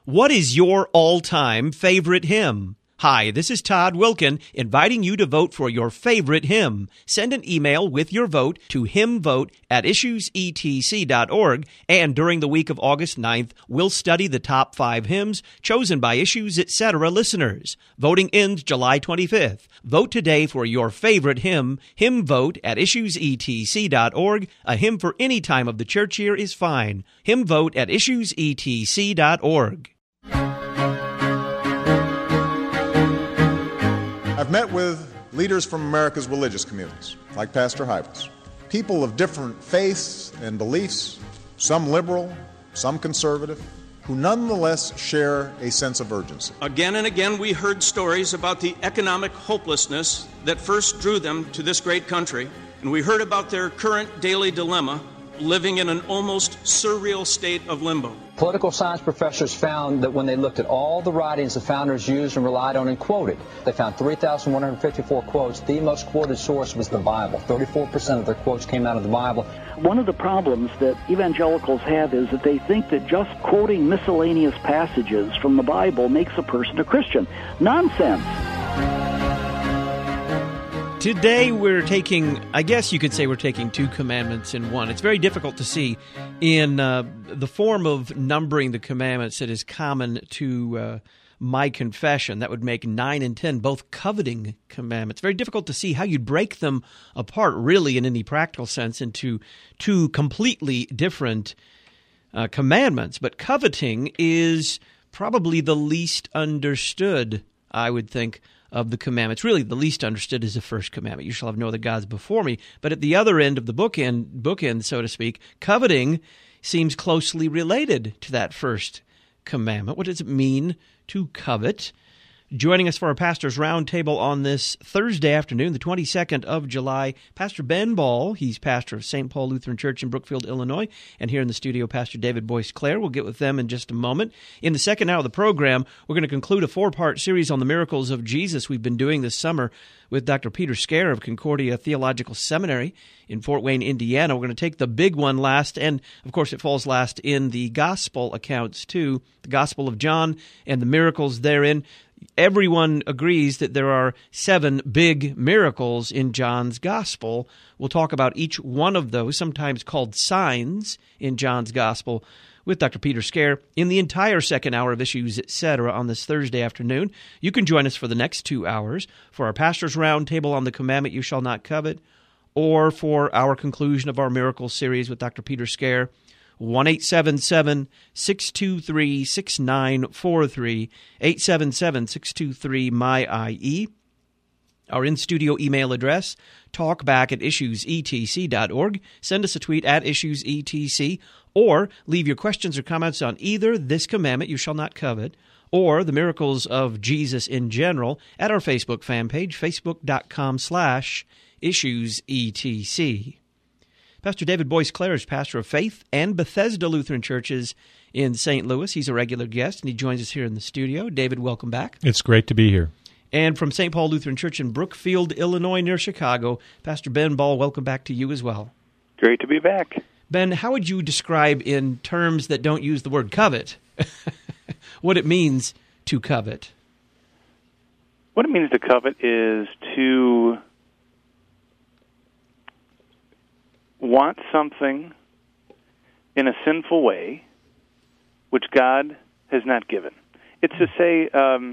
What is your all-time favorite hymn? Hi, this is Todd Wilkin, inviting you to vote for your favorite hymn. Send an email with your vote to hymnvote@issuesetc.org, and during the week of August 9th, we'll study the top 5 hymns chosen by Issues Etc. listeners. Voting ends July 25th. Vote today for your favorite hymn. Hymnvote@issuesetc.org. A hymn for any time of the church year is fine. Hymnvote@issuesetc.org. I've met with leaders from America's religious communities, like Pastor Hybels, people of different faiths and beliefs, some liberal, some conservative, who nonetheless share a sense of urgency. Again and again, we heard stories about the economic hopelessness that first drew them to this great country, and we heard about their current daily dilemma, living in an almost surreal state of limbo. Political science professors found that when they looked at all the writings the founders used and relied on and quoted, they found 3,154 quotes. The most quoted source was the Bible. 34% of their quotes came out of the Bible. One of the problems that evangelicals have is that they think that just quoting miscellaneous passages from the Bible makes a person a Christian. Nonsense. Today we're taking, I guess you could say we're taking 2 commandments in one. It's very difficult to see in the form of numbering the commandments that is common to my confession. That would make 9 and 10 both coveting commandments. Very difficult to see how you'd break them apart really in any practical sense into 2 completely different commandments. But coveting is probably the least understood, I would think, of the commandments. Really, the least understood is the first commandment. You shall have no other gods before me. But at the other end of the bookend, so to speak, coveting seems closely related to that first commandment. What does it mean to covet? Joining us for our Pastor's Roundtable on this Thursday afternoon, the 22nd of July, Pastor Ben Ball. He's pastor of St. Paul Lutheran Church in Brookfield, Illinois. And here in the studio, Pastor David Boyce Clare. We'll get with them in just a moment. In the second hour of the program, we're going to conclude a 4-part series on the miracles of Jesus we've been doing this summer with Dr. Peter Scare of Concordia Theological Seminary in Fort Wayne, Indiana. We're going to take the big one last, and of course it falls last in the gospel accounts too, the Gospel of John and the miracles therein. Everyone agrees that there are 7 big miracles in John's Gospel. We'll talk about each one of those, sometimes called signs in John's Gospel, with Dr. Peter Scare in the entire second hour of Issues Etc. on this Thursday afternoon. You can join us for the next 2 hours for our Pastor's Roundtable on the commandment, you shall not covet, or for our conclusion of our miracle series with Dr. Peter Scare. 1-877-623-6943, 877-623-MY-IE. Our in-studio email address, talkback@issuesetc.org. Send us a tweet at issuesetc, or leave your questions or comments on either this commandment, you shall not covet, or the miracles of Jesus in general at our Facebook fan page, facebook.com/issuesetc. Pastor David Boyce Clare is pastor of Faith and Bethesda Lutheran Churches in St. Louis. He's a regular guest, and he joins us here in the studio. David, welcome back. It's great to be here. And from St. Paul Lutheran Church in Brookfield, Illinois, near Chicago, Pastor Ben Ball, welcome back to you as well. Great to be back. Ben, how would you describe in terms that don't use the word covet what it means to covet? What it means to covet is to want something in a sinful way which God has not given. It's to say,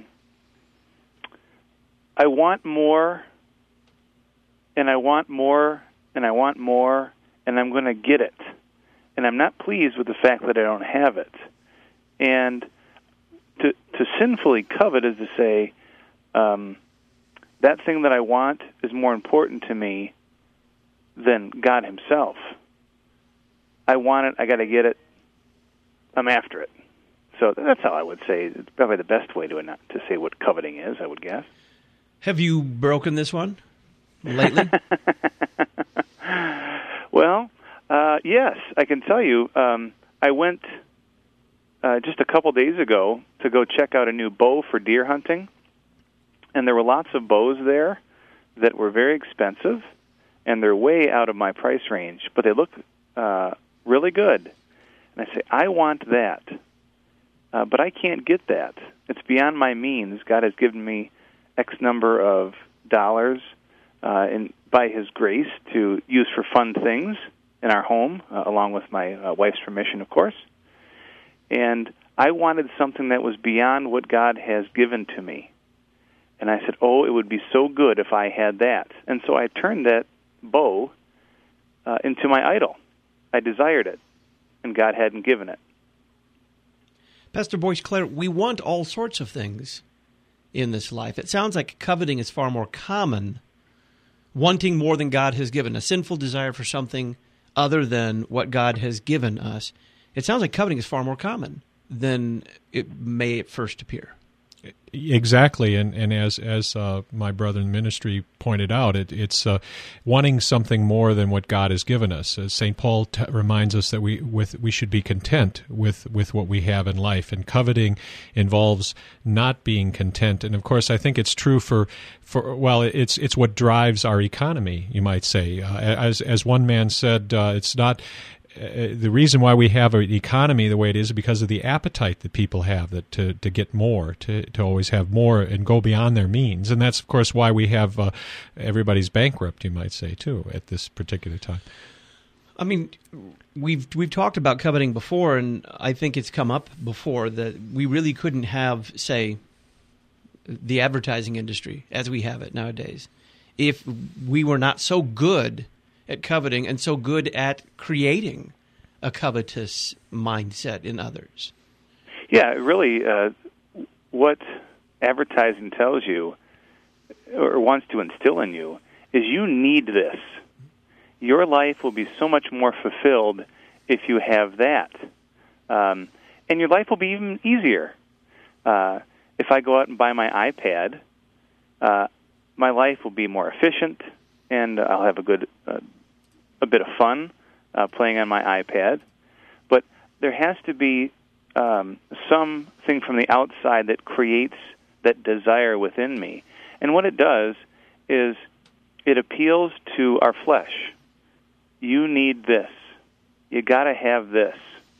I want more, and I want more, and I want more, and I'm going to get it. And I'm not pleased with the fact that I don't have it. And to sinfully covet is to say, that thing that I want is more important to me than God himself. I want it, I got to get it, I'm after it. So that's how I would say, it's probably the best way to say what coveting is, I would guess. Have you broken this one lately? Well, yes, I can tell you. I went just a couple days ago to go check out a new bow for deer hunting, and there were lots of bows there that were very expensive, and they're way out of my price range, but they look really good. And I say, I want that. but I can't get that. It's beyond my means. God has given me X number of dollars by His grace to use for fun things in our home, along with my wife's permission, of course. And I wanted something that was beyond what God has given to me. And I said, oh, it would be so good if I had that. And so I turned that bow into my idol. I desired it, and God hadn't given it. Pastor Boyce Clare, we want all sorts of things in this life. It sounds like coveting is far more common, wanting more than God has given, a sinful desire for something other than what God has given us. It sounds like coveting is far more common than it may at first appear. Exactly, and as my brother in ministry pointed out, it's wanting something more than what God has given us. As St. Paul reminds us that we should be content with what we have in life, and coveting involves not being content. And of course, I think it's true for it's what drives our economy. You might say, as one man said, it's not. The reason why we have an economy the way it is because of the appetite that people have to get more, to always have more and go beyond their means. And that's, of course, why we have everybody's bankrupt, you might say, too, at this particular time. I mean, we've talked about coveting before, and I think it's come up before that we really couldn't have, say, the advertising industry as we have it nowadays if we were not so good at coveting and so good at creating a covetous mindset in others. Yeah, really, what advertising tells you or wants to instill in you is you need this. Your life will be so much more fulfilled if you have that. And your life will be even easier. If I go out and buy my iPad, my life will be more efficient, and I'll have a bit of fun playing on my iPad. But there has to be something from the outside that creates that desire within me. And what it does is it appeals to our flesh. You need this. You got to have this.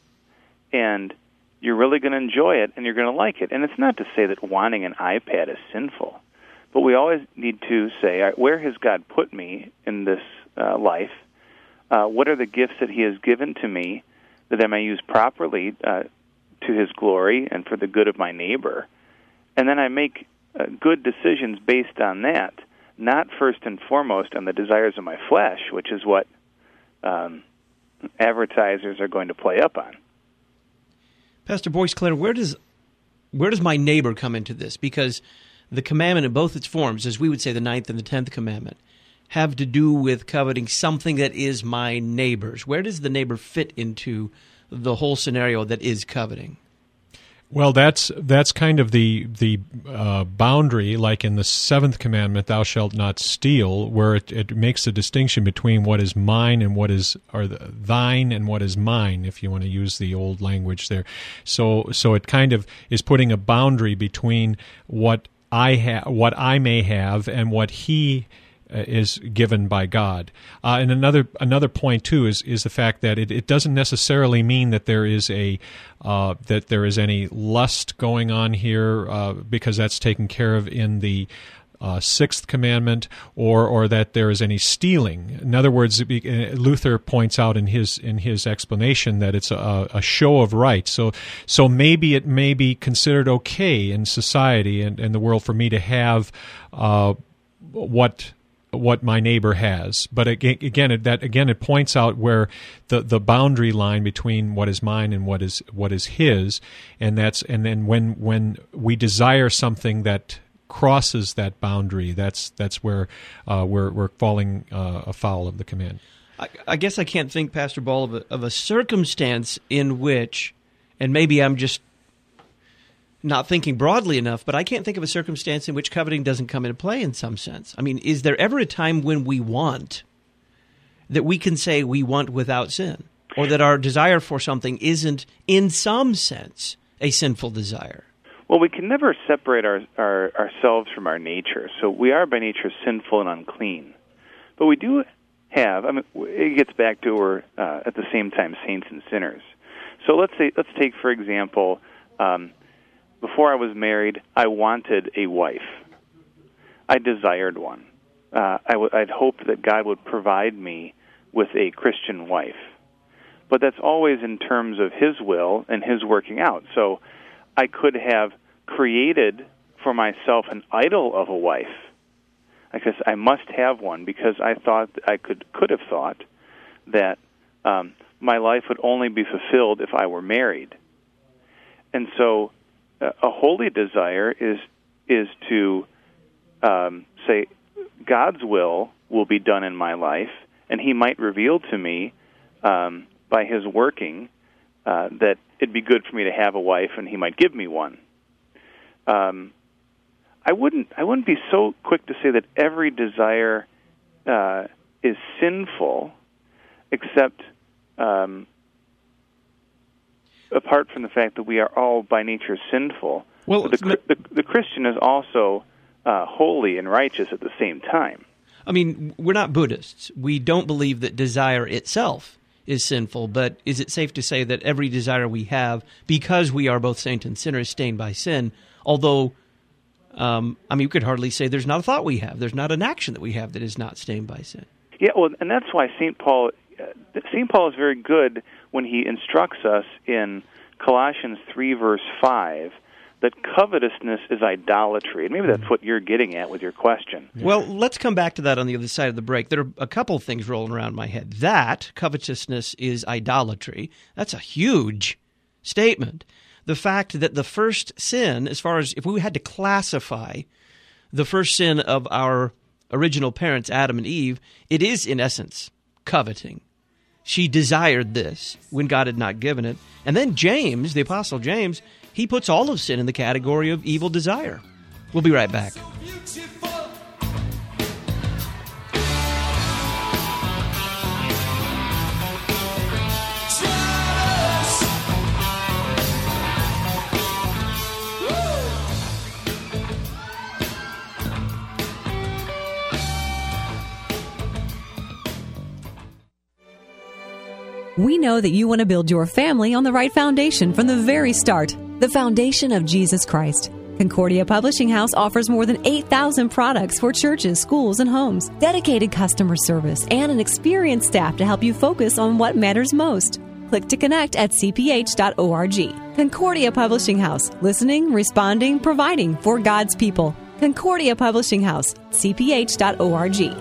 And you're really going to enjoy it, and you're going to like it. And it's not to say that wanting an iPad is sinful, but we always need to say, all right, where has God put me in this life? What are the gifts that He has given to me that I may use properly to His glory and for the good of my neighbor? And then I make good decisions based on that, not first and foremost on the desires of my flesh, which is what advertisers are going to play up on. Pastor Boyce Clare, where does my neighbor come into this? Because the commandment in both its forms, as we would say the 9th and the 10th commandment, have to do with coveting something that is my neighbor's. Where does the neighbor fit into the whole scenario that is coveting? Well, that's kind of the boundary, like in the 7th commandment, "Thou shalt not steal," where it makes a distinction between what is mine and what is thine and what is mine, if you want to use the old language there. So it kind of is putting a boundary between what I may have and what He is given by God. And another point too is the fact that it doesn't necessarily mean that there is any lust going on here, because that's taken care of in the 6th commandment, or that there is any stealing. In other words, Luther points out in his explanation that it's a show of right. So maybe it may be considered okay in society and the world for me to have what my neighbor has, but again, it points out where the boundary line between what is mine and what is his, and then when we desire something that crosses that boundary, that's where we're falling afoul of the command. I guess I can't think, Pastor Ball, of a circumstance in which, and maybe I'm just not thinking broadly enough, but I can't think of a circumstance in which coveting doesn't come into play in some sense. I mean, is there ever a time when we want that we can say we want without sin, or that our desire for something isn't, in some sense, a sinful desire? Well, we can never separate ourselves from our nature. So we are by nature sinful and unclean. But we do have, it gets back to we're at the same time saints and sinners. So let's take, for example, before I was married, I wanted a wife. I desired one. I'd hoped that God would provide me with a Christian wife. But that's always in terms of His will and His working out. So I could have created for myself an idol of a wife. Because I must have one, because I thought I could have thought that my life would only be fulfilled if I were married. And so a holy desire is to say, God's will be done in my life, and He might reveal to me by His working that it'd be good for me to have a wife, and He might give me one. I wouldn't be so quick to say that every desire is sinful, except apart from the fact that we are all by nature sinful. Well, the Christian is also holy and righteous at the same time. I mean, we're not Buddhists. We don't believe that desire itself is sinful, but is it safe to say that every desire we have, because we are both saint and sinner, is stained by sin, although, we could hardly say there's not a thought we have, there's not an action that we have that is not stained by sin. Yeah, well, and that's why St. Paul is very good when he instructs us in Colossians 3, verse 5, that covetousness is idolatry. And maybe that's what you're getting at with your question. Well, let's come back to that on the other side of the break. There are a couple of things rolling around my head. That covetousness is idolatry, that's a huge statement. The fact that the first sin, as far as if we had to classify the first sin of our original parents, Adam and Eve, it is in essence coveting. She desired this when God had not given it. And then James, the Apostle James, he puts all of sin in the category of evil desire. We'll be right back. We know that you want to build your family on the right foundation from the very start, the foundation of Jesus Christ. Concordia Publishing House offers more than 8,000 products for churches, schools, and homes, dedicated customer service, and an experienced staff to help you focus on what matters most. Click to connect at cph.org. Concordia Publishing House, listening, responding, providing for God's people. Concordia Publishing House, cph.org.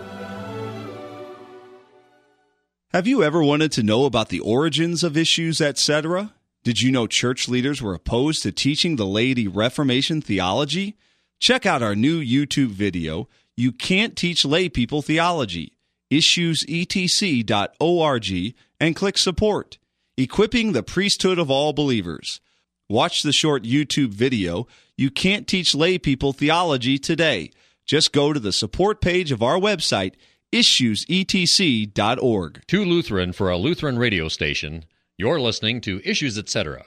Have you ever wanted to know about the origins of issues, etc.? Did you know church leaders were opposed to teaching the laity Reformation theology? Check out our new YouTube video, You Can't Teach Lay People Theology, issuesetc.org, and click Support, Equipping the Priesthood of All Believers. Watch the short YouTube video, You Can't Teach Lay People Theology, today. Just go to the support page of our website, issuesetc.org. Too Lutheran for a Lutheran radio station. You're listening to Issues, Etc.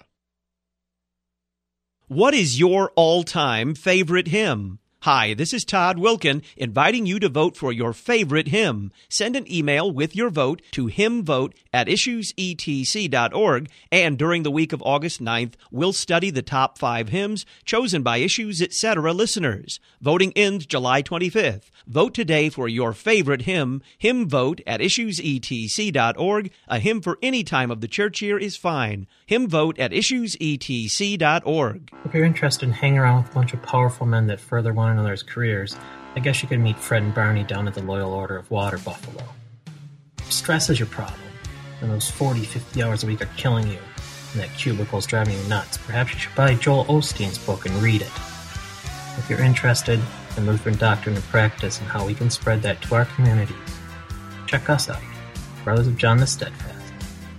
What is your all-time favorite hymn? Hi, this is Todd Wilkin, inviting you to vote for your favorite hymn. Send an email with your vote to hymnvote@issuesetc.org, and during the week of August 9th, we'll study the top 5 hymns chosen by Issues, Etc. listeners. Voting ends July 25th. Vote today for your favorite hymn. Hymnvote@issuesetc.org. A hymn for any time of the church year is fine. Hymnvote@issuesetc.org. If you're interested in hanging around with a bunch of powerful men that further one another's careers, I guess you could meet Fred and Barney down at the Loyal Order of Water Buffalo. Stress is your problem, and those 40, 50 hours a week are killing you, and that cubicle's driving you nuts. Perhaps you should buy Joel Osteen's book and read it. If you're interested in Lutheran doctrine and practice and how we can spread that to our communities, check us out, Brothers of John the Steadfast,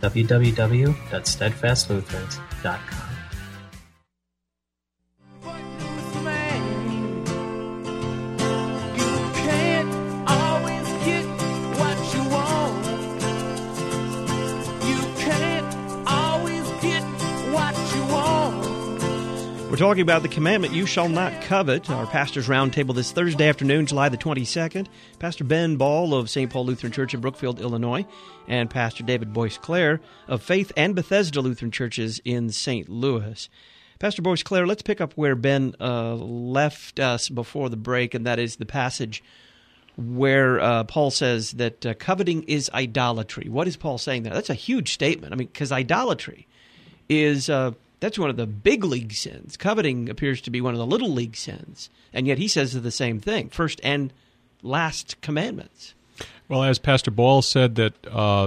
www.steadfastlutherans.com. We're talking about the commandment, you shall not covet. Our Pastor's Roundtable this Thursday afternoon, July the 22nd. Pastor Ben Ball of St. Paul Lutheran Church in Brookfield, Illinois, and Pastor David Boyce Clare of Faith and Bethesda Lutheran Churches in St. Louis. Pastor Boisclair, let's pick up where Ben left us before the break, and that is the passage where Paul says that coveting is idolatry. What is Paul saying there? That's a huge statement. I mean, because idolatry is that's one of the big league sins. Coveting appears to be one of the little league sins, and yet he says the same thing, first and last commandments. Well, as Pastor Ball said, that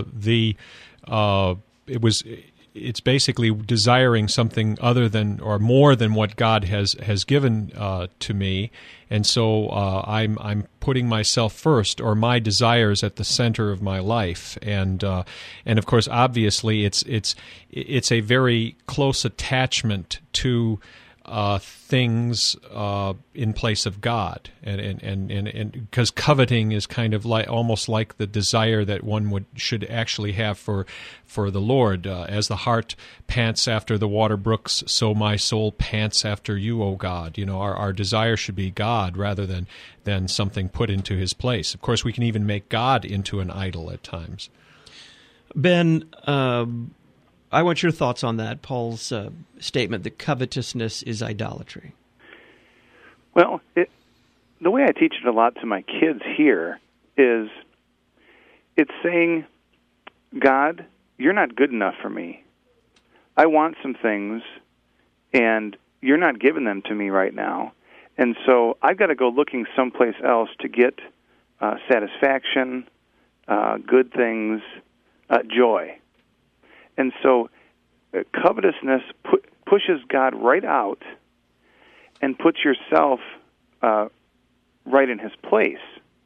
it's basically desiring something other than or more than what God has given to me, and so I'm putting myself first, or my desires at the center of my life, and of course, obviously, it's a very close attachment to things in place of God, and because coveting is kind of like almost like the desire that one should actually have for the Lord. As the heart pants after the water brooks, so my soul pants after you, O God. Our desire should be God rather than something put into His place. Of course, we can even make God into an idol at times. Ben, I want your thoughts on that, Paul's statement that covetousness is idolatry. Well, the way I teach it a lot to my kids here is it's saying, God, you're not good enough for me. I want some things, and you're not giving them to me right now. And so I've got to go looking someplace else to get satisfaction, good things, joy. And so covetousness pushes God right out and puts yourself right in His place.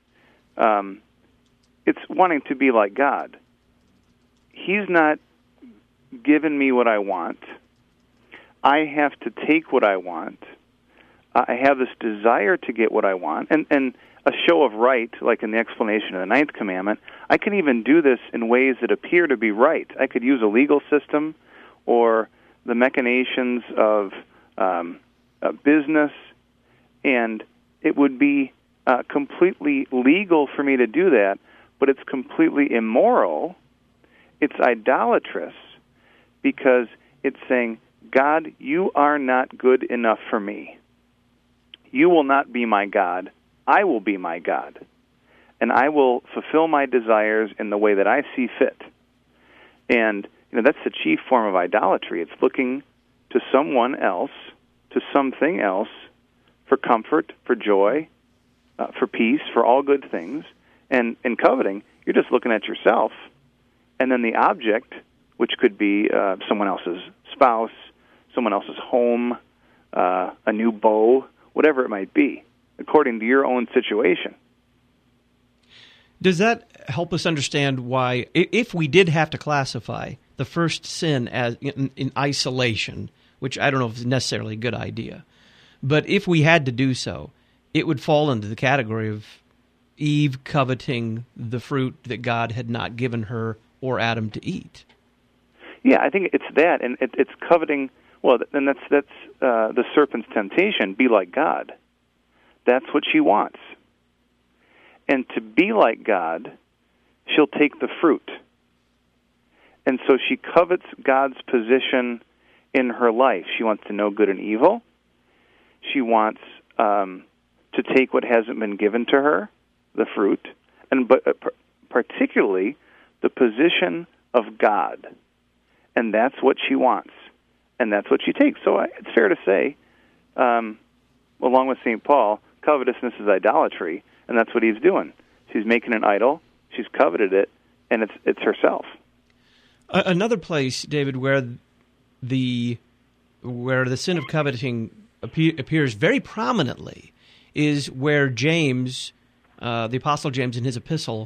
It's wanting to be like God. He's not given me what I want. I have to take what I want. I have this desire to get what I want. And a show of right, like in the explanation of the Ninth Commandment, I can even do this in ways that appear to be right. I could use a legal system or the machinations of business, and it would be completely legal for me to do that, but it's completely immoral. It's idolatrous because it's saying, God, you are not good enough for me. You will not be my God. I will be my God, and I will fulfill my desires in the way that I see fit. And that's the chief form of idolatry. It's looking to someone else, to something else, for comfort, for joy, for peace, for all good things. And in coveting, you're just looking at yourself, and then the object, which could be someone else's spouse, someone else's home, a new beau, whatever it might be, according to your own situation. Does that help us understand why, if we did have to classify the first sin as in isolation, which I don't know if is necessarily a good idea, but if we had to do so, it would fall into the category of Eve coveting the fruit that God had not given her or Adam to eat. Yeah, I think it's that, and it's coveting. Well, then that's the serpent's temptation. Be like God. That's what she wants. And to be like God, she'll take the fruit. And so she covets God's position in her life. She wants to know good and evil. She wants to take what hasn't been given to her, the fruit, but particularly the position of God. And that's what she wants. And that's what she takes. So it's fair to say, along with St. Paul, covetousness is idolatry, and that's what he's doing. She's making an idol, she's coveted it, and it's herself. Another place, David, where the sin of coveting appears very prominently is where James, the Apostle James in his epistle,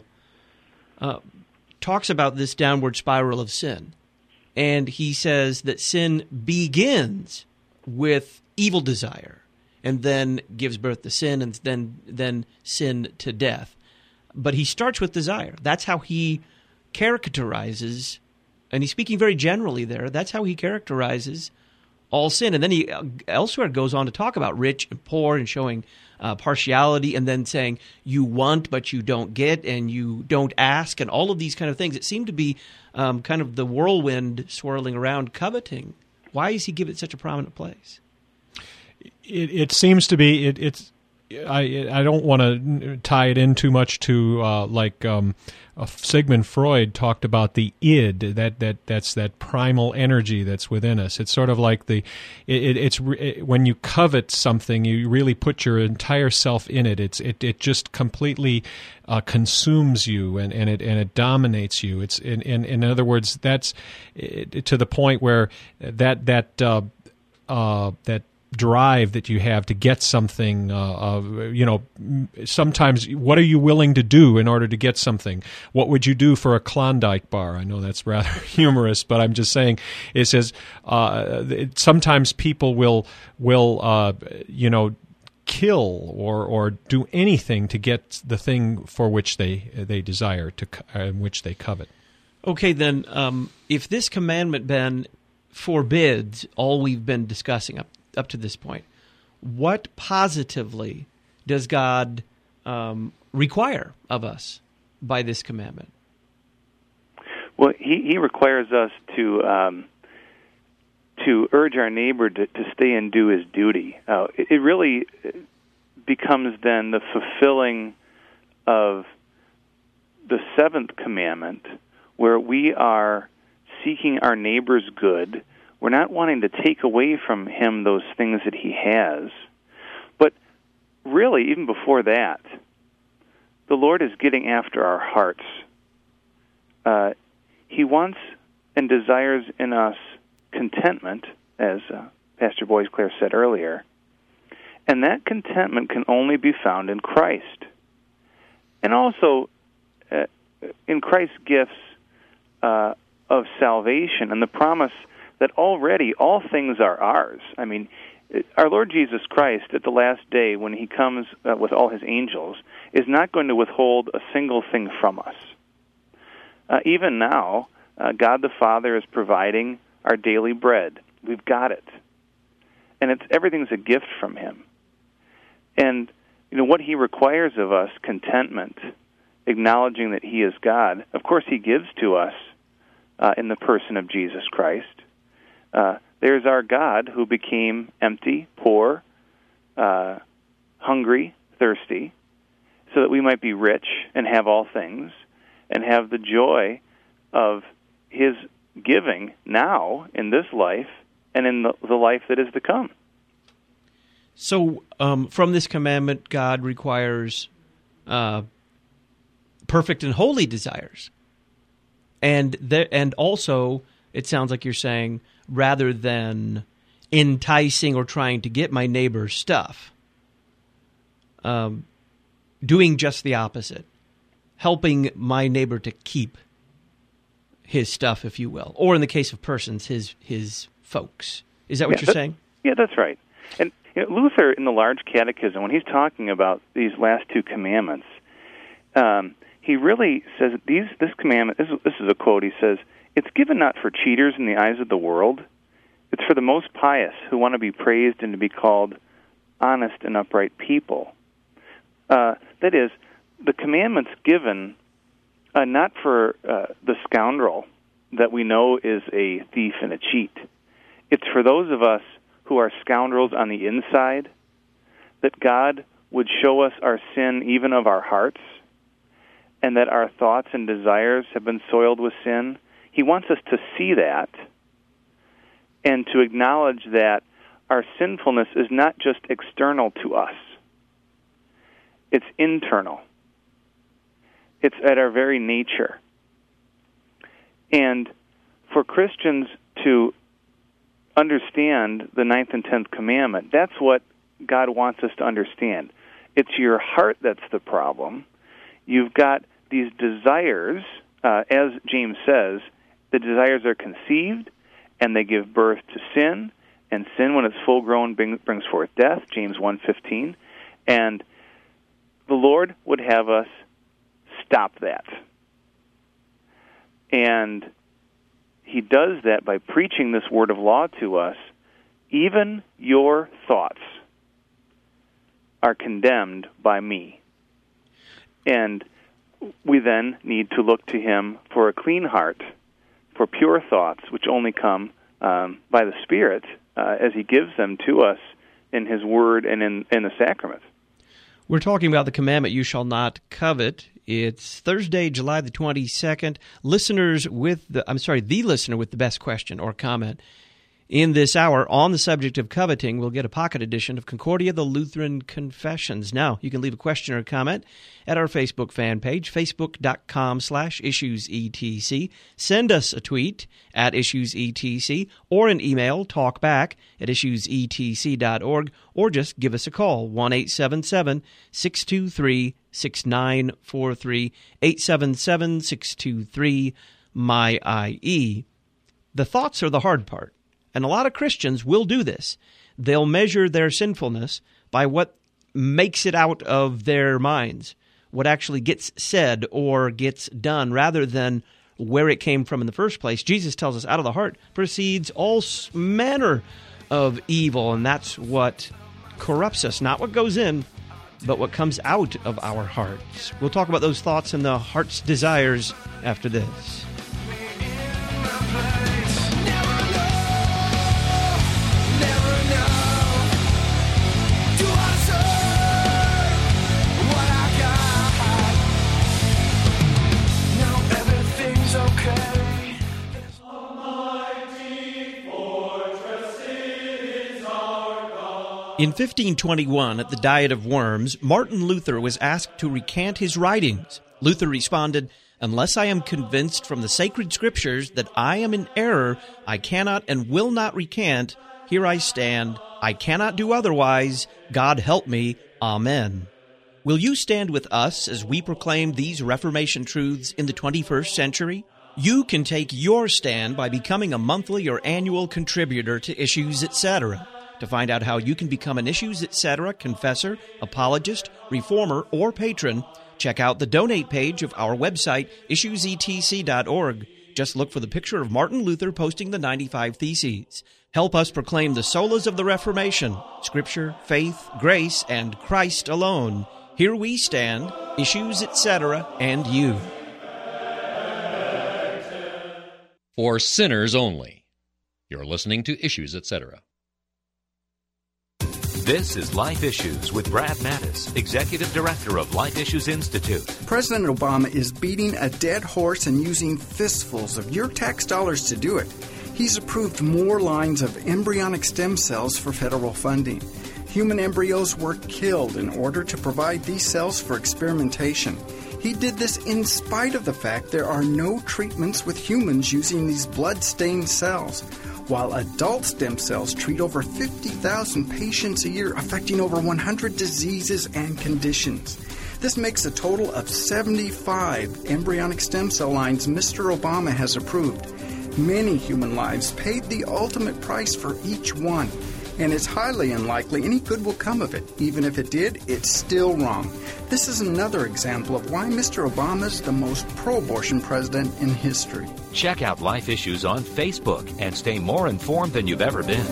talks about this downward spiral of sin. And he says that sin begins with evil desire and then gives birth to sin and then sin to death. But he starts with desire. That's how he characterizes, and he's speaking very generally there, that's how he characterizes all sin. And then he elsewhere goes on to talk about rich and poor and showing partiality, and then saying you want but you don't get and you don't ask, and all of these kind of things. It seemed to be kind of the whirlwind swirling around coveting Why does he give it such a prominent place? It seems to be it's. I don't want to tie it in too much to Sigmund Freud talked about the id, that's that primal energy that's within us. It's sort of like when you covet something, you really put your entire self in it. It just completely consumes you and it dominates you. It's in other words, that's to the point where that drive that you have to get something, sometimes what are you willing to do in order to get something? What would you do for a Klondike bar? I know that's rather humorous, but I'm just saying, it says sometimes people will kill or do anything to get the thing for which they desire, which they covet. Okay, then, if this commandment, Ben, forbids all we've been discussing up to this point, what positively does God require of us by this commandment? Well, he requires us to urge our neighbor to stay and do his duty. It really becomes then the fulfilling of the seventh commandment, where we are seeking our neighbor's good. We're not wanting to take away from him those things that he has. But really, even before that, the Lord is getting after our hearts. He wants and desires in us contentment, as Pastor Boisclair said earlier. And that contentment can only be found in Christ. And also in Christ's gifts of salvation and the promise that already all things are ours. I mean, our Lord Jesus Christ at the last day, when he comes with all his angels, is not going to withhold a single thing from us. Even now, God the Father is providing our daily bread. We've got it. And everything's a gift from him. And what he requires of us, contentment, acknowledging that he is God, of course he gives to us in the person of Jesus Christ. There's our God who became empty, poor, hungry, thirsty, so that we might be rich and have all things and have the joy of his giving now in this life and in the life that is to come. So from this commandment, God requires perfect and holy desires. And also, it sounds like you're saying, rather than enticing or trying to get my neighbor's stuff, doing just the opposite, helping my neighbor to keep his stuff, if you will, or in the case of persons, his folks. Is that what you're saying? Yeah, that's right. And Luther, in the Large Catechism, when he's talking about these last two commandments, he really says this commandment, this is a quote, he says, "It's given not for cheaters in the eyes of the world. It's for the most pious who want to be praised and to be called honest and upright people." That is, the commandment's given not for the scoundrel that we know is a thief and a cheat. It's for those of us who are scoundrels on the inside, that God would show us our sin even of our hearts, and that our thoughts and desires have been soiled with sin. He wants us to see that and to acknowledge that our sinfulness is not just external to us. It's internal. It's at our very nature. And for Christians to understand the 9th and 10th commandment, that's what God wants us to understand. It's your heart that's the problem. You've got these desires, as James says, the desires are conceived and they give birth to sin, and sin, when it's full grown, brings forth death, James 1:15. And the Lord would have us stop that. And he does that by preaching this word of law to us. Even your thoughts are condemned by me. And we then need to look to him for a clean heart, for pure thoughts, which only come by the Spirit as He gives them to us in His Word and in the sacrament. We're talking about the commandment, you shall not covet. It's Thursday, July the 22nd. The listener with the best question or comment in this hour on the subject of coveting will get a pocket edition of Concordia, the Lutheran Confessions. Now, you can leave a question or comment at our Facebook fan page, facebook.com/issuesetc. Send us a tweet at issuesetc or an email, talkback@issuesetc.org, or just give us a call, 1-877-623-6943, 877-623-MY-IE. The thoughts are the hard part. And a lot of Christians will do this. They'll measure their sinfulness by what makes it out of their minds, what actually gets said or gets done, rather than where it came from in the first place. Jesus tells us out of the heart proceeds all manner of evil, and that's what corrupts us, not what goes in, but what comes out of our hearts. We'll talk about those thoughts and the heart's desires after this. In 1521, at the Diet of Worms, Martin Luther was asked to recant his writings. Luther responded, "Unless I am convinced from the sacred scriptures that I am in error, I cannot and will not recant. Here I stand. I cannot do otherwise. God help me. Amen." Will you stand with us as we proclaim these Reformation truths in the 21st century? You can take your stand by becoming a monthly or annual contributor to Issues Etc. To find out how you can become an Issues Etc. confessor, apologist, reformer, or patron, check out the donate page of our website, issuesetc.org. Just look for the picture of Martin Luther posting the 95 Theses. Help us proclaim the solas of the Reformation, Scripture, faith, grace, and Christ alone. Here we stand, Issues Etc., and you. For sinners only. You're listening to Issues Etc. This is Life Issues with Brad Mattis, Executive Director of Life Issues Institute. President Obama is beating a dead horse and using fistfuls of your tax dollars to do it. He's approved more lines of embryonic stem cells for federal funding. Human embryos were killed in order to provide these cells for experimentation. He did this in spite of the fact there are no treatments with humans using these blood-stained cells, while adult stem cells treat over 50,000 patients a year, affecting over 100 diseases and conditions. This makes a total of 75 embryonic stem cell lines Mr. Obama has approved. Many human lives paid the ultimate price for each one, and it's highly unlikely any good will come of it. Even if it did, it's still wrong. This is another example of why Mr. Obama's the most pro-abortion president in history. Check out Life Issues on Facebook and stay more informed than you've ever been.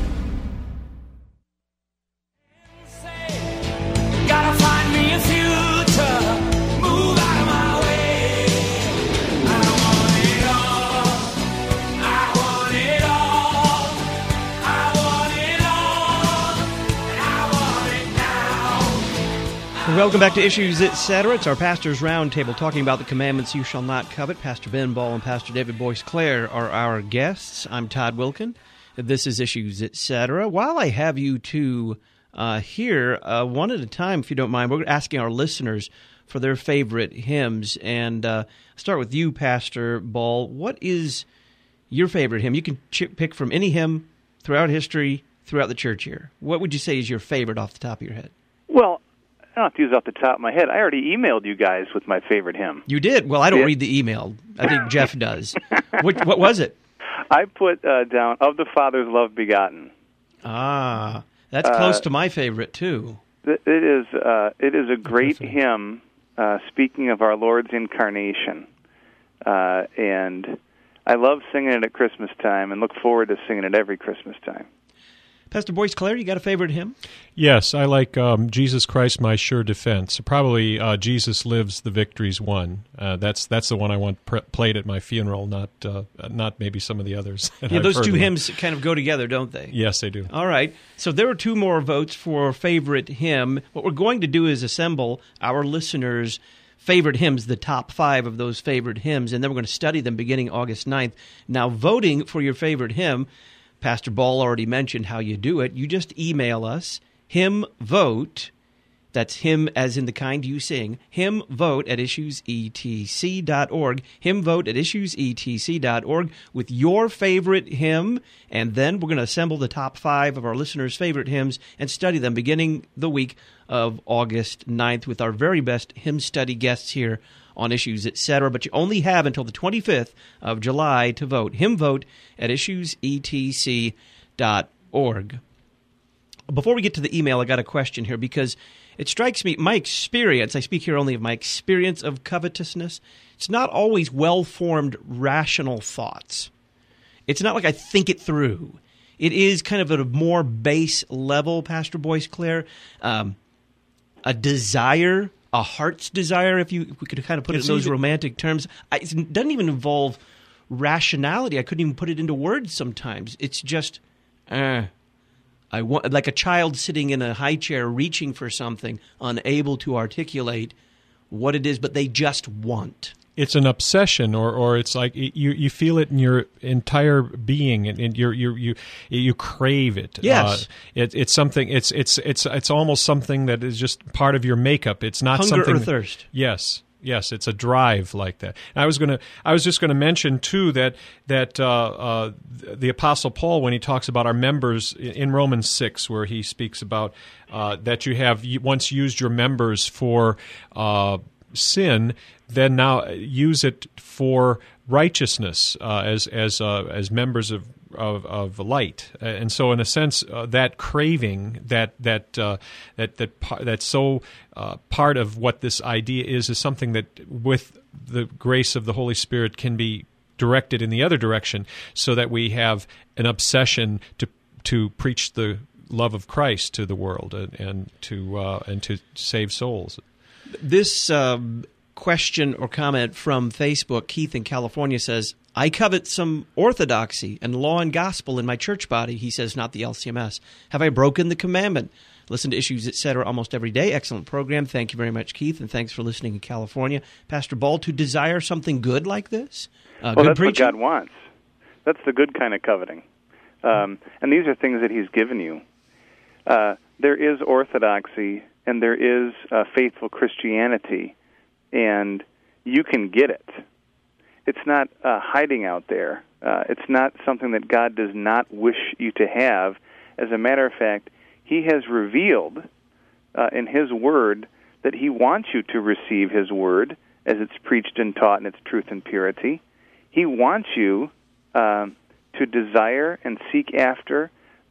Gotta find me a future, move out of my way. I want it all, I want it all, I want it all, and I want it now. Welcome back to Issues Etc. It's our Pastors Roundtable talking about the commandments you shall not covet. Pastor Ben Ball and Pastor David Boyce Clare are our guests. I'm Todd Wilkin. This is Issues Etc. While I have you two here, one at a time, if you don't mind, we're asking our listeners for their favorite hymns. And start with you, Pastor Ball. What is your favorite hymn? You can pick from any hymn throughout history, throughout the church here. What would you say is your favorite off the top of your head? Well, I don't have to use it off the top of my head. I already emailed you guys with my favorite hymn. You did? Well, I don't read the email. I think Jeff does. What was it? I put down, Of the Father's Love Begotten. Ah, that's close to my favorite, too. It is a great hymn speaking of our Lord's incarnation. And I love singing it at Christmas time and look forward to singing it every Christmas time. Pastor Boyce Clare, you got a favorite hymn? Yes, I like Jesus Christ, My Sure Defense. Probably Jesus Lives, the Victory's Won. That's the one I want played at my funeral, not maybe some of the others. Yeah, those two hymns kind of go together, don't they? Yes, they do. All right. So there were 2 more votes for favorite hymn. What we're going to do is assemble our listeners' favorite hymns, the top 5 of those favorite hymns, and then we're going to study them beginning August 9th. Now, voting for your favorite hymn, Pastor Ball already mentioned how you do it. You just email us, hymnvote, that's hymn as in the kind you sing, hymnvote at issuesetc.org, hymnvote at issuesetc.org with your favorite hymn, and then we're going to assemble the top 5 of our listeners' favorite hymns and study them beginning the week of August 9th with our very best hymn study guests here on Issues, etc. But you only have until the 25th of July to vote. Hymnvote at issuesetc.org. Before we get to the email, I got a question here because it strikes me, my experience, I speak here only of my experience of covetousness, it's not always well-formed, rational thoughts. It's not like I think it through. It is kind of at a more base level, Pastor Boyce Clare, a desire, a heart's desire, if we could kind of put it in those romantic terms. It doesn't even involve rationality. I couldn't even put it into words sometimes. It's just, I want, like a child sitting in a high chair reaching for something, unable to articulate what it is, but they just want. It's an obsession, or it's like you feel it in your entire being, and you crave it. Yes, it's something. It's almost something that is just part of your makeup. It's not hunger something or thirst. Yes, it's a drive like that. And I was just going to mention too that the Apostle Paul, when he talks about our members in Romans 6, where he speaks about that you have once used your members for sin, then now use it for righteousness as members of light. And so, in a sense, that craving, that's so part of what this idea is something that, with the grace of the Holy Spirit, can be directed in the other direction, so that we have an obsession to preach the love of Christ to the world and to save souls. This question or comment from Facebook, Keith in California says, I covet some orthodoxy and law and gospel in my church body. He says, not the LCMS. Have I broken the commandment? Listen to Issues, etc. almost every day. Excellent program. Thank you very much, Keith, and thanks for listening in California. Pastor Ball, to desire something good like this? Well, good that's preaching? what God wants. That's the good kind of coveting. And these are things that He's given you. There is orthodoxy and there is faithful Christianity, and you can get it. It's not hiding out there. It's not something that God does not wish you to have. As a matter of fact, He has revealed in His Word that He wants you to receive His Word as it's preached and taught in its truth and purity. He wants you to desire and seek after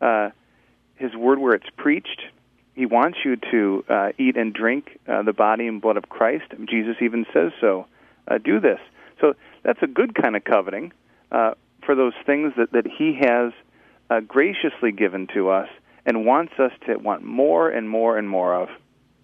His Word where it's preached. He wants you to eat and drink the body and blood of Christ. Jesus even says so. Do this. So that's a good kind of coveting for those things that He has graciously given to us and wants us to want more and more and more of.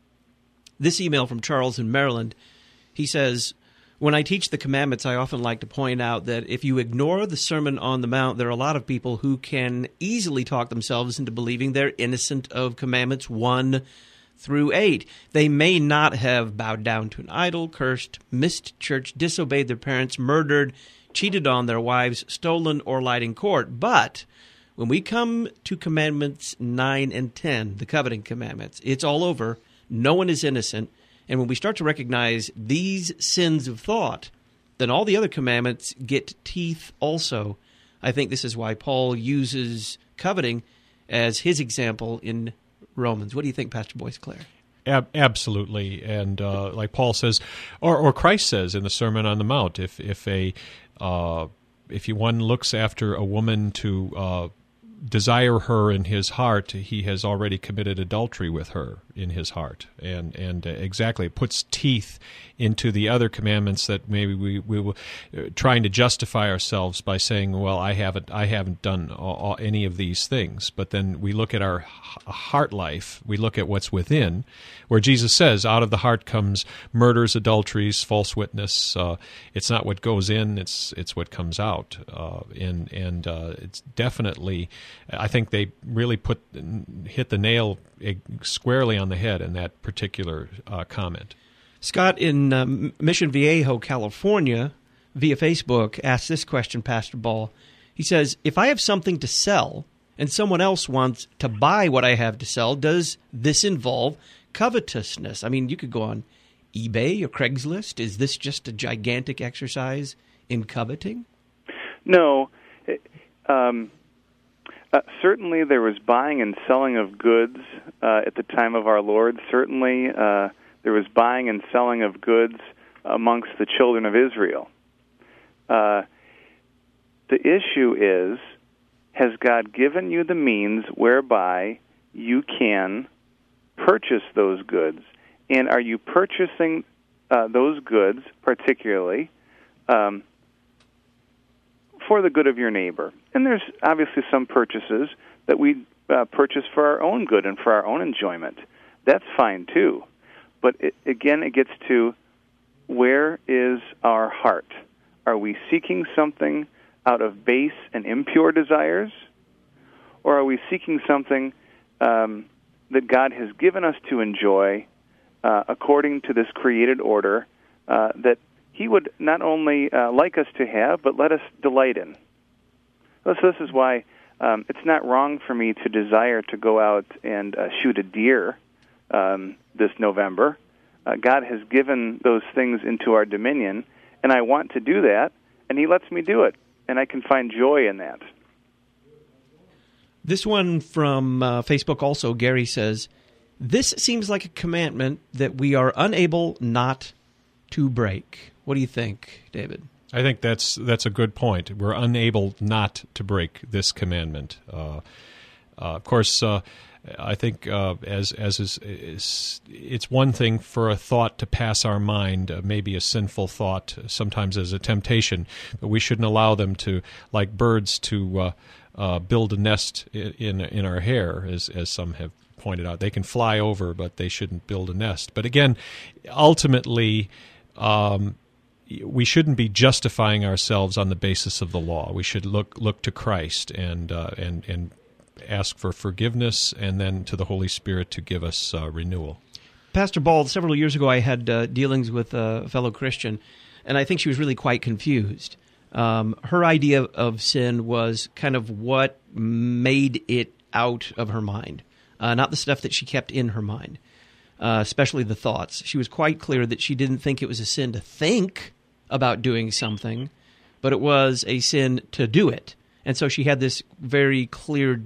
This email from Charles in Maryland, he says, when I teach the commandments, I often like to point out that if you ignore the Sermon on the Mount, there are a lot of people who can easily talk themselves into believing they're innocent of commandments 1 through 8. They may not have bowed down to an idol, cursed, missed church, disobeyed their parents, murdered, cheated on their wives, stolen, or lied in court. But when we come to commandments 9 and 10, the coveting commandments, it's all over. No one is innocent. And when we start to recognize these sins of thought, then all the other commandments get teeth also. I think this is why Paul uses coveting as his example in Romans. What do you think, Pastor Boyce Clare? Absolutely. And like Paul says, or Christ says in the Sermon on the Mount, if one looks after a woman to desire her in his heart, he has already committed adultery with her in his heart. And exactly, it puts teeth into the other commandments that maybe we were trying to justify ourselves by saying, well, I haven't done any of these things. But then we look at our heart life, we look at what's within, where Jesus says, out of the heart comes murders, adulteries, false witness. It's not what goes in, it's what comes out. And it's definitely, I think they really hit the nail squarely on the head in that particular comment. Scott in Mission Viejo, California, via Facebook, asked this question, Pastor Ball. He says, if I have something to sell and someone else wants to buy what I have to sell, does this involve covetousness? I mean, you could go on eBay or Craigslist. Is this just a gigantic exercise in coveting? No. Certainly there was buying and selling of goods at the time of our Lord. Certainly there was buying and selling of goods amongst the children of Israel. The issue is, has God given you the means whereby you can purchase those goods? And are you purchasing those goods particularly for the good of your neighbor? And there's obviously some purchases that we purchase for our own good and for our own enjoyment. That's fine too. But again, it gets to, where is our heart? Are we seeking something out of base and impure desires? Or are we seeking something that God has given us to enjoy according to this created order that He would not only like us to have, but let us delight in? So this is why it's not wrong for me to desire to go out and shoot a deer this November. God has given those things into our dominion, and I want to do that, and He lets me do it, and I can find joy in that. This one from Facebook also, Gary says, this seems like a commandment that we are unable not to break. What do you think, David? I think that's a good point. We're unable not to break this commandment. Of course, I think as is, it's one thing for a thought to pass our mind, maybe a sinful thought, sometimes as a temptation, but we shouldn't allow them to, like birds, to build a nest in our hair, as some have pointed out. They can fly over, but they shouldn't build a nest. But again, ultimately, we shouldn't be justifying ourselves on the basis of the law. We should look to Christ and ask for forgiveness, and then to the Holy Spirit to give us renewal. Pastor Ball, several years ago I had dealings with a fellow Christian, and I think she was really quite confused. Her idea of sin was kind of what made it out of her mind, not the stuff that she kept in her mind, especially the thoughts. She was quite clear that she didn't think it was a sin to think about doing something, but it was a sin to do it. And so she had this very clear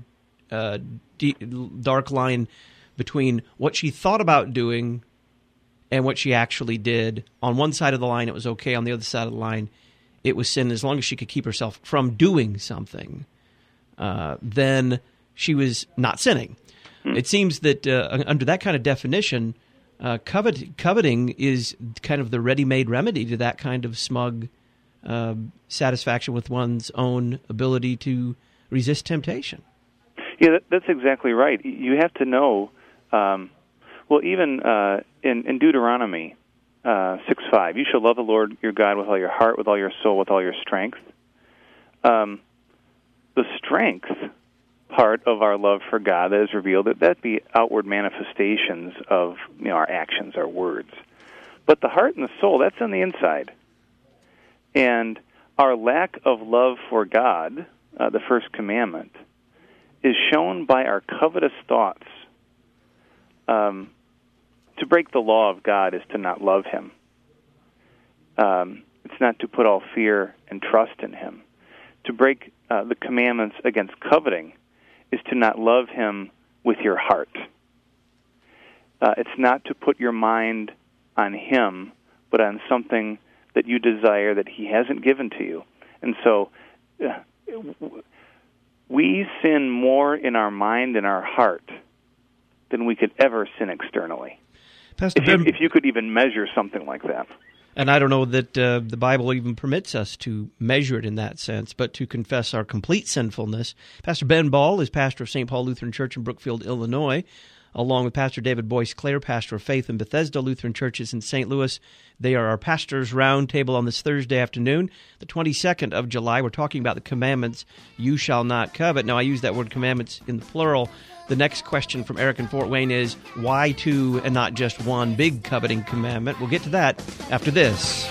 dark line between what she thought about doing and what she actually did. On one side of the line, it was okay. On the other side of the line, it was sin. As long as she could keep herself from doing something, then she was not sinning. It seems that under that kind of definition, coveting is kind of the ready-made remedy to that kind of smug satisfaction with one's own ability to resist temptation. Yeah, that's exactly right. You have to know, even in Deuteronomy 6:5, you shall love the Lord your God with all your heart, with all your soul, with all your strength. The strength part of our love for God that is revealed, that be outward manifestations of our actions, our words. But the heart and the soul, that's on the inside. And our lack of love for God, the first commandment, is shown by our covetous thoughts. To break the law of God is to not love Him. It's not to put all fear and trust in Him. To break the commandments against coveting is to not love Him with your heart. It's not to put your mind on Him, but on something that you desire that He hasn't given to you. And so we sin more in our mind and our heart than we could ever sin externally. Pastor If you could even measure something like that. And I don't know that the Bible even permits us to measure it in that sense, but to confess our complete sinfulness. Pastor Ben Ball is pastor of St. Paul Lutheran Church in Brookfield, Illinois, along with Pastor David Boyce-Clare, pastor of Faith and Bethesda Lutheran Churches in St. Louis. They are our pastors' roundtable on this Thursday afternoon, the 22nd of July. We're talking about the commandments, you shall not covet. Now, I use that word commandments in the plural. The next question from Eric in Fort Wayne is, why two and not just one big coveting commandment? We'll get to that after this.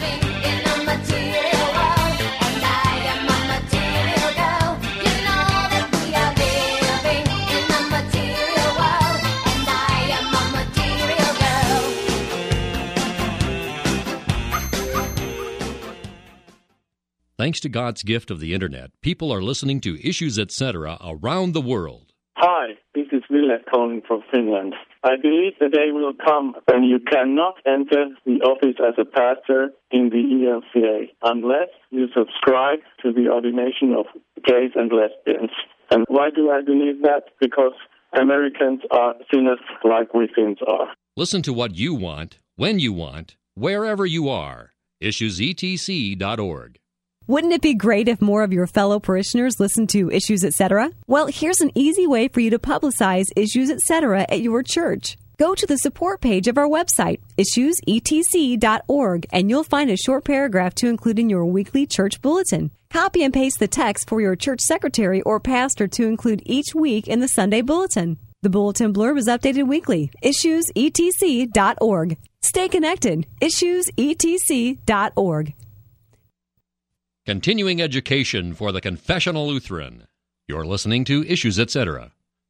Thanks to God's gift of the Internet, people are listening to Issues Etc. around the world. Hi, this is Ville calling from Finland. I believe the day will come when you cannot enter the office as a pastor in the ELCA unless you subscribe to the ordination of gays and lesbians. And why do I believe that? Because Americans are sinners like we Finns are. Listen to what you want, when you want, wherever you are. IssuesETC.org. Wouldn't it be great if more of your fellow parishioners listened to Issues Etc.? Well, here's an easy way for you to publicize Issues Etc. at your church. Go to the support page of our website, issuesetc.org, and you'll find a short paragraph to include in your weekly church bulletin. Copy and paste the text for your church secretary or pastor to include each week in the Sunday bulletin. The bulletin blurb is updated weekly. issuesetc.org. Stay connected. issuesetc.org. Continuing education for the Confessional Lutheran. You're listening to Issues Etc.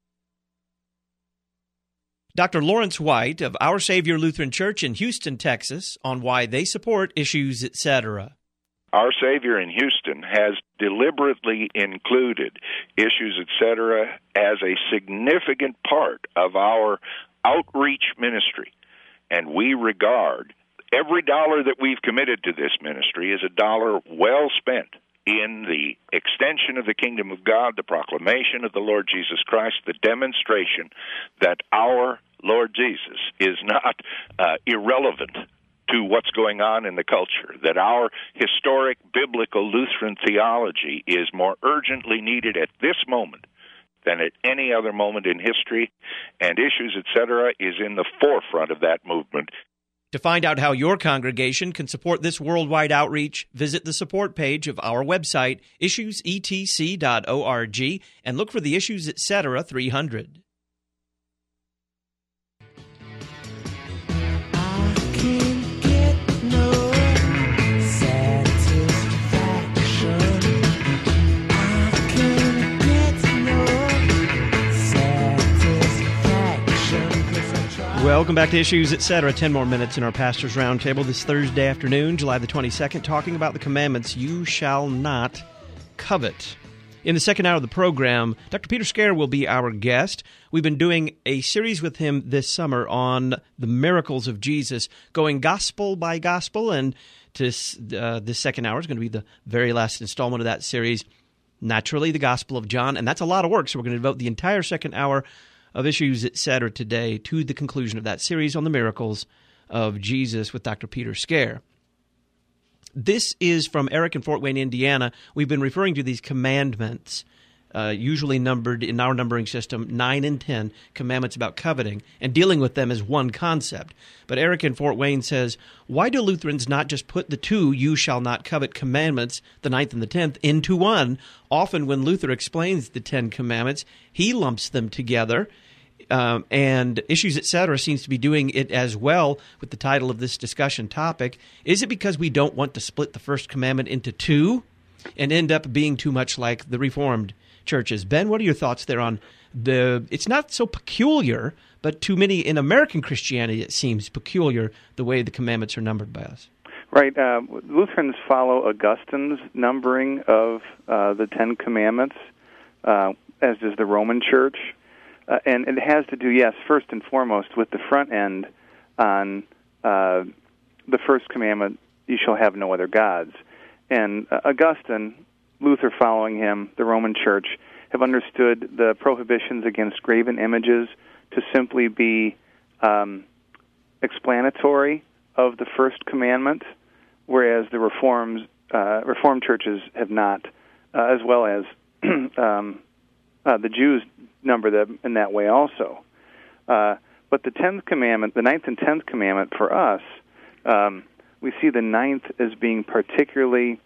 Dr. Lawrence White of Our Savior Lutheran Church in Houston, Texas, on why they support Issues Etc. Our Savior in Houston has deliberately included Issues Etc. as a significant part of our outreach ministry, and we regard every dollar that we've committed to this ministry is a dollar well spent in the extension of the kingdom of God, the proclamation of the Lord Jesus Christ, the demonstration that our Lord Jesus is not irrelevant to what's going on in the culture, that our historic biblical Lutheran theology is more urgently needed at this moment than at any other moment in history, and Issues Etc. is in the forefront of that movement. To find out how your congregation can support this worldwide outreach, visit the support page of our website, issuesetc.org, and look for the Issues Etc. 300. Welcome back to Issues Etc. 10 more minutes in our Pastor's Roundtable this Thursday afternoon, July the 22nd, talking about the commandments, you shall not covet. In the second hour of the program, Dr. Peter Scare will be our guest. We've been doing a series with him this summer on the miracles of Jesus, going gospel by gospel, and this second hour is going to be the very last installment of that series, naturally the Gospel of John, and that's a lot of work, so we're going to devote the entire second hour of Issues Etc. today to the conclusion of that series on the miracles of Jesus with Dr. Peter Scare. This is from Eric in Fort Wayne, Indiana. We've been referring to these commandments, usually numbered in our numbering system, 9 and 10, commandments about coveting, and dealing with them as one concept. But Eric in Fort Wayne says, why do Lutherans not just put the two you shall not covet commandments, the 9th and the 10th, into one? Often when Luther explains the 10 commandments, he lumps them together. And Issues Etc. seems to be doing it as well with the title of this discussion topic. Is it because we don't want to split the first commandment into two and end up being too much like the Reformed churches? Ben, what are your thoughts there on it's not so peculiar, but to many in American Christianity it seems peculiar the way the commandments are numbered by us? Right. Lutherans follow Augustine's numbering of the 10 Commandments, as does the Roman Church. And it has to do, yes, first and foremost, with the front end on the first commandment, you shall have no other gods. And Augustine, Luther following him, the Roman Church, have understood the prohibitions against graven images to simply be explanatory of the first commandment, whereas the Reformed churches have not, as well as the Jews number them in that way also. But the 10th commandment, the 9th and 10th commandment for us, we see the 9th as being particularly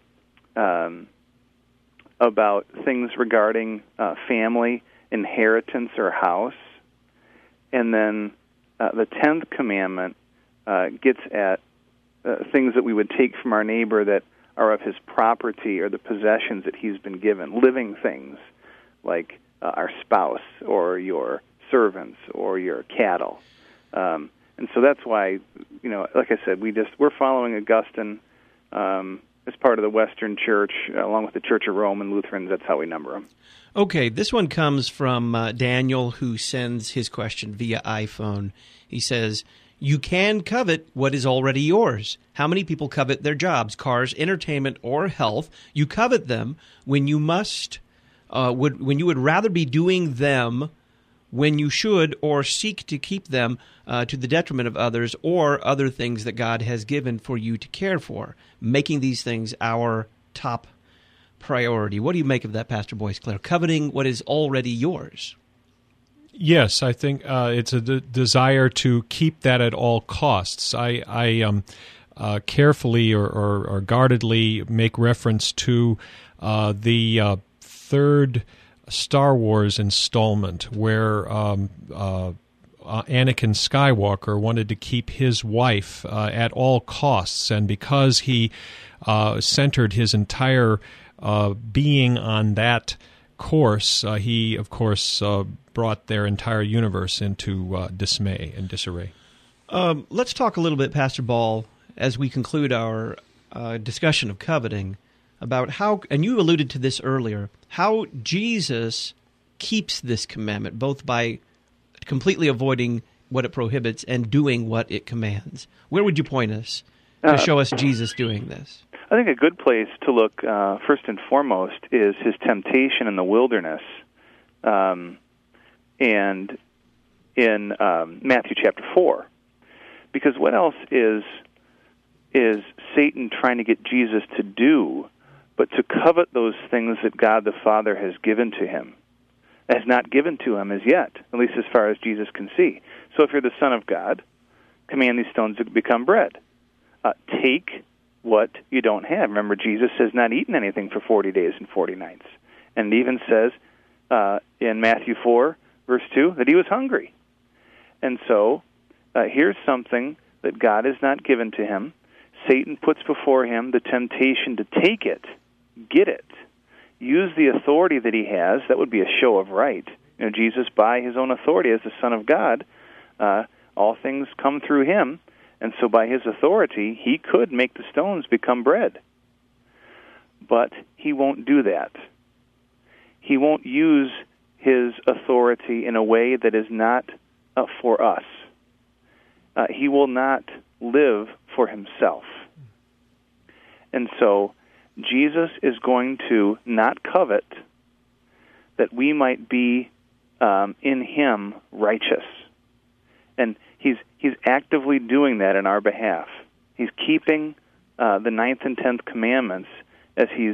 about things regarding family, inheritance, or house. And then the 10th commandment gets at things that we would take from our neighbor that are of his property or the possessions that he's been given, living things like our spouse or your servants or your cattle. And so that's why, like I said, we're following Augustine as part of the Western Church, along with the Church of Rome and Lutherans. That's how we number them. Okay, this one comes from Daniel, who sends his question via iPhone. He says, "You can covet what is already yours. How many people covet their jobs, cars, entertainment, or health? You covet them when you when you would rather be doing them when you should, or seek to keep them to the detriment of others, or other things that God has given for you to care for, making these things our top priority." What do you make of that, Pastor Boyce-Clare? Coveting what is already yours. Yes, I think it's a desire to keep that at all costs. I carefully or guardedly make reference to the third Star Wars installment, where Anakin Skywalker wanted to keep his wife at all costs, and because he centered his entire being on that course, he, of course, brought their entire universe into dismay and disarray. Let's talk a little bit, Pastor Ball, as we conclude our discussion of coveting, about how, and you alluded to this earlier, how Jesus keeps this commandment, both by completely avoiding what it prohibits and doing what it commands. Where would you point us to show us Jesus doing this? I think a good place to look, first and foremost, is his temptation in the wilderness, and in Matthew chapter 4. Because what else is Satan trying to get Jesus to do but to covet those things that God the Father has given to him, has not given to him as yet, at least as far as Jesus can see. So if you're the Son of God, command these stones to become bread. Take what you don't have. Remember, Jesus has not eaten anything for 40 days and 40 nights. And it even says in Matthew 4, verse 2, that he was hungry. And so here's something that God has not given to him. Satan puts before him the temptation to take it, get it, use the authority that he has. That would be a show of right. Jesus, by his own authority as the Son of God, all things come through him, and so by his authority, he could make the stones become bread. But he won't do that. He won't use his authority in a way that is not for us. He will not live for himself. And so Jesus is going to not covet that we might be in him righteous. And he's actively doing that in our behalf. He's keeping the 9th and 10th commandments as he's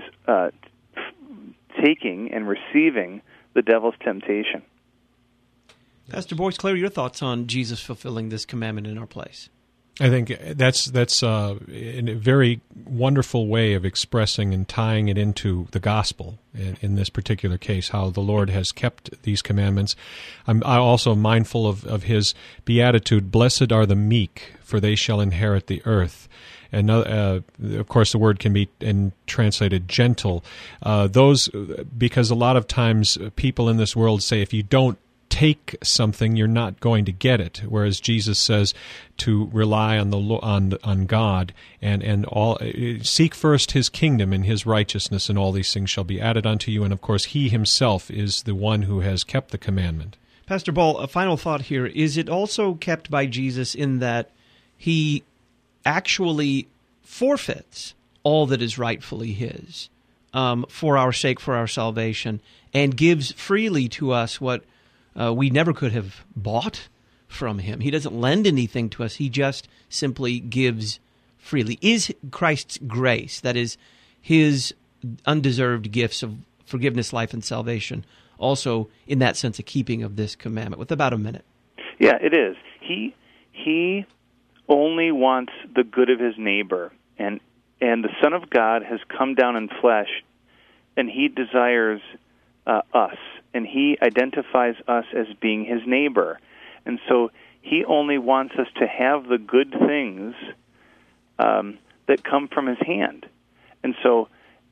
taking and receiving the devil's temptation. Pastor Boyce-Clare, your thoughts on Jesus fulfilling this commandment in our place? I think that's a very wonderful way of expressing and tying it into the gospel in this particular case, how the Lord has kept these commandments. I'm also mindful of his beatitude, "Blessed are the meek, for they shall inherit the earth." And of course, the word can be translated gentle. Because a lot of times people in this world say, if you don't take something, you're not going to get it. Whereas Jesus says to rely on God and all, seek first his kingdom and his righteousness, and all these things shall be added unto you. And of course, he himself is the one who has kept the commandment. Pastor Ball, a final thought here. Is it also kept by Jesus in that he actually forfeits all that is rightfully his for our sake, for our salvation, and gives freely to us what we never could have bought from him. He doesn't lend anything to us. He just simply gives freely. Is Christ's grace, that is, his undeserved gifts of forgiveness, life, and salvation, also in that sense a keeping of this commandment? With about a minute. Yeah, it is. He only wants the good of his neighbor, and the Son of God has come down in flesh, and he desires us, and he identifies us as being his neighbor. And so he only wants us to have the good things that come from his hand. And so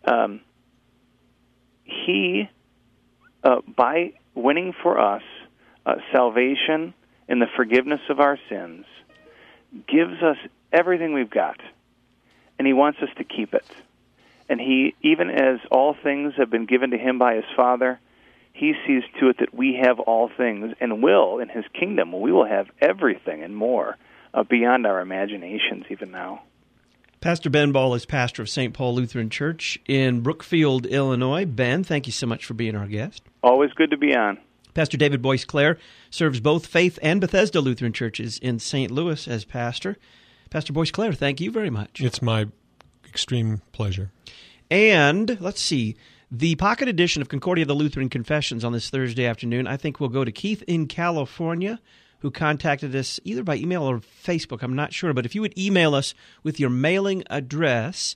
he, by winning for us salvation and the forgiveness of our sins, gives us everything we've got, and he wants us to keep it. And he, even as all things have been given to him by his Father, he sees to it that we have all things, and will, in his kingdom, we will have everything and more beyond our imaginations even now. Pastor Ben Ball is pastor of St. Paul Lutheran Church in Brookfield, Illinois. Ben, thank you so much for being our guest. Always good to be on. Pastor David Boyce Clare serves both Faith and Bethesda Lutheran churches in St. Louis as pastor. Pastor Boyce Clare, thank you very much. It's my extreme pleasure. And let's see, the pocket edition of Concordia the Lutheran Confessions on this Thursday afternoon, I think we'll go to Keith in California, who contacted us either by email or Facebook, I'm not sure. But if you would email us with your mailing address,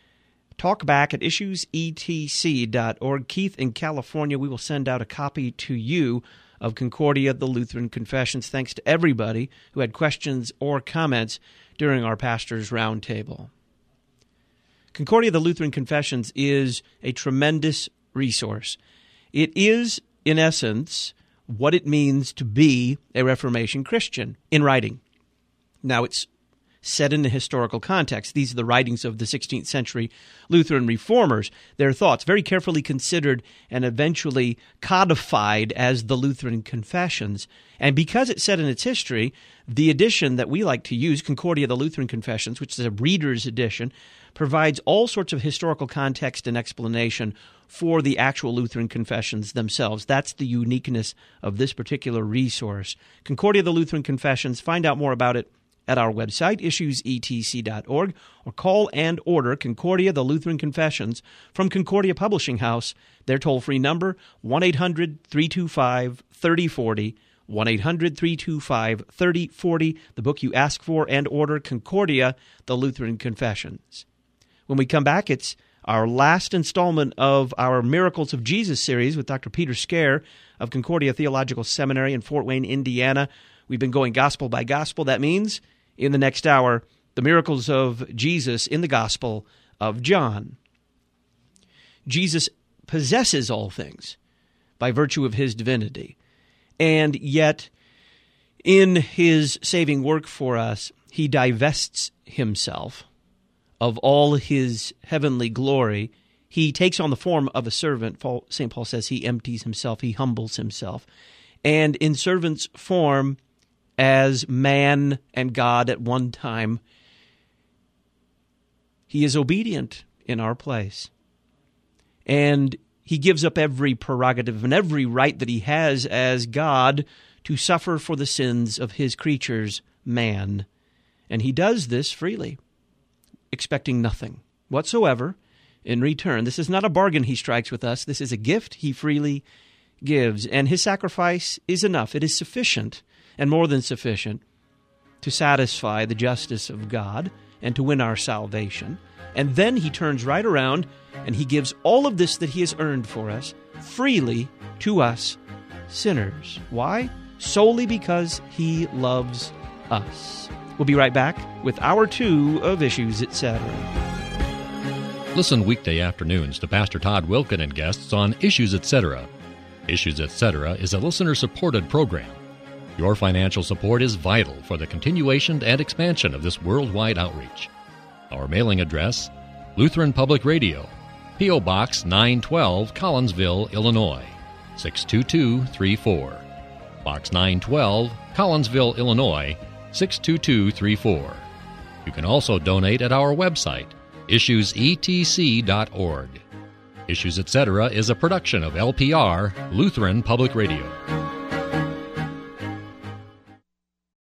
talkback@issuesetc.org. Keith in California, we will send out a copy to you of Concordia the Lutheran Confessions. Thanks to everybody who had questions or comments during our Pastor's Roundtable. Concordia the Lutheran Confessions is a tremendous resource. It is, in essence, what it means to be a Reformation Christian in writing. Now, it's set in a historical context. These are the writings of the 16th century Lutheran reformers, their thoughts very carefully considered and eventually codified as the Lutheran Confessions. And because it's set in its history, the edition that we like to use, Concordia the Lutheran Confessions, which is a reader's edition, provides all sorts of historical context and explanation for the actual Lutheran confessions themselves. That's the uniqueness of this particular resource. Concordia the Lutheran Confessions, find out more about it at our website, issuesetc.org, or call and order Concordia the Lutheran Confessions from Concordia Publishing House. Their toll-free number, 1-800-325-3040, 1-800-325-3040, the book you ask for and order, Concordia the Lutheran Confessions. When we come back, it's our last installment of our Miracles of Jesus series with Dr. Peter Scare of Concordia Theological Seminary in Fort Wayne, Indiana. We've been going gospel by gospel. That means, in the next hour, the miracles of Jesus in the Gospel of John. Jesus possesses all things by virtue of his divinity, and yet, in his saving work for us, he divests himself of all his heavenly glory. He takes on the form of a servant. St. Paul says he empties himself, he humbles himself. And in servant's form, as man and God at one time, he is obedient in our place. And he gives up every prerogative and every right that he has as God to suffer for the sins of his creatures, man. And he does this freely, expecting nothing whatsoever in return. This is not a bargain he strikes with us. This is a gift he freely gives. And his sacrifice is enough. It is sufficient, and more than sufficient, to satisfy the justice of God and to win our salvation. And then he turns right around and he gives all of this that he has earned for us freely to us sinners. Why? Solely because he loves us. We'll be right back with Hour 2 of Issues, Etc. Listen weekday afternoons to Pastor Todd Wilken and guests on Issues, Etc. Issues, Etc. is a listener-supported program. Your financial support is vital for the continuation and expansion of this worldwide outreach. Our mailing address, Lutheran Public Radio, P.O. Box 912, Collinsville, Illinois, 62234. Box 912, Collinsville, Illinois, 62234. You can also donate at our website, issuesetc.org. Issues Etc. is a production of LPR, Lutheran Public Radio.